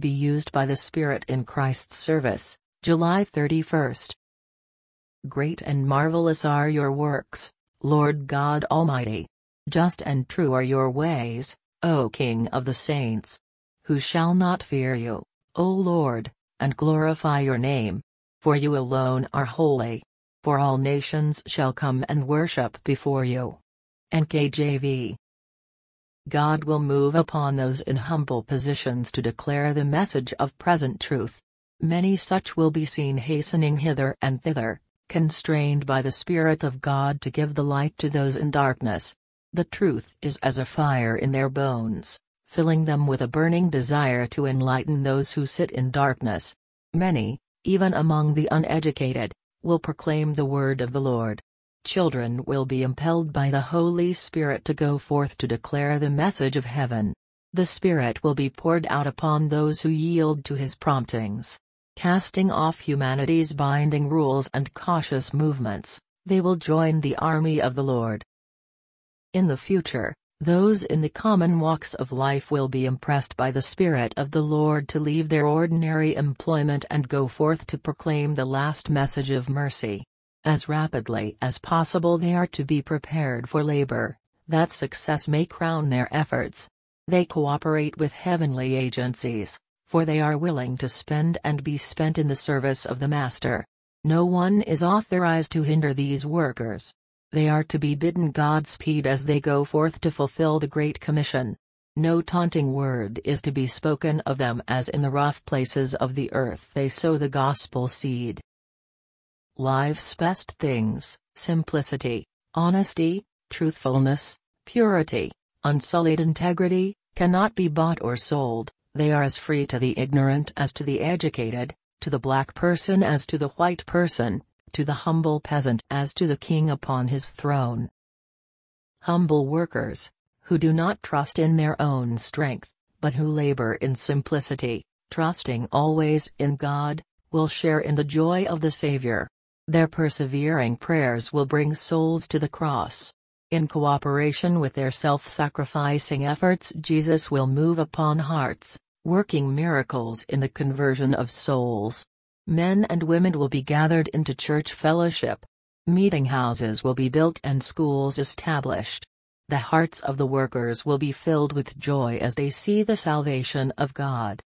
be used by the Spirit in Christ's service. July 31. Great and marvelous are your works, Lord God Almighty. Just and true are your ways, O King of the saints. Who shall not fear you, O Lord, and glorify your name? For you alone are holy. For all nations shall come and worship before you. NKJV. God will move upon those in humble positions to declare the message of present truth. Many such will be seen hastening hither and thither, constrained by the Spirit of God to give the light to those in darkness. The truth is as a fire in their bones, filling them with a burning desire to enlighten those who sit in darkness. Many, even among the uneducated, will proclaim the word of the Lord. Children will be impelled by the Holy Spirit to go forth to declare the message of heaven. The Spirit will be poured out upon those who yield to His promptings. Casting off humanity's binding rules and cautious movements, they will join the army of the Lord. In the future, those in the common walks of life will be impressed by the Spirit of the Lord to leave their ordinary employment and go forth to proclaim the last message of mercy. As rapidly as possible they are to be prepared for labor, that success may crown their efforts. They cooperate with heavenly agencies, for they are willing to spend and be spent in the service of the Master. No one is authorized to hinder these workers. They are to be bidden Godspeed as they go forth to fulfill the Great Commission. No taunting word is to be spoken of them, as in the rough places of the earth they sow the gospel seed. Life's best things, simplicity, honesty, truthfulness, purity, unsullied integrity, cannot be bought or sold. They are as free to the ignorant as to the educated, to the black person as to the white person, to the humble peasant as to the king upon his throne. Humble workers, who do not trust in their own strength, but who labor in simplicity, trusting always in God, will share in the joy of the Savior. Their persevering prayers will bring souls to the cross. In cooperation with their self-sacrificing efforts, Jesus will move upon hearts, working miracles in the conversion of souls. Men and women will be gathered into church fellowship. Meeting houses will be built and schools established. The hearts of the workers will be filled with joy as they see the salvation of God.